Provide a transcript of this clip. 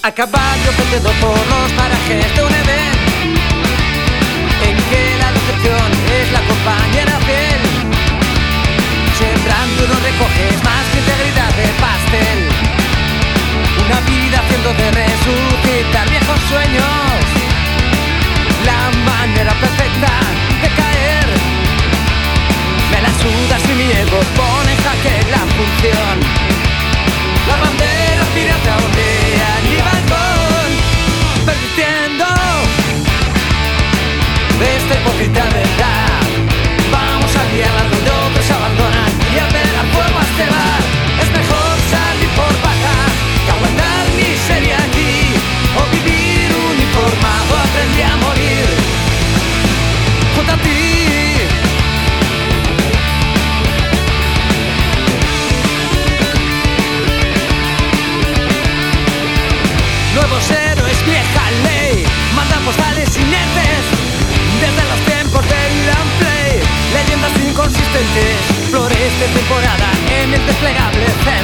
A caballo perdido por los parajes de un Edén, en que la decepción es la compañera fiel. Sembrando no recoges más que integridad de pastel. Una vida haciendo de resucitar viejos sueños, la manera perfecta de caer. Me la sudas y mi ego pone en jaque la función. La bandera pirata ondea en mi balcón, permitiendo de esta hipócrita verdad. Vamos a guiarla donde otros abandonan y a ver a fuego a este bar. Es mejor salir por baja que aguantar miseria aquí, o vivir uniformado. Aprendí a morir junto a ti. Nuevos héroes, vieja ley, mandan postales inertes desde los tiempos de Irán Play. Leyendas inconsistentes, flores de temporada en el desplegable centro.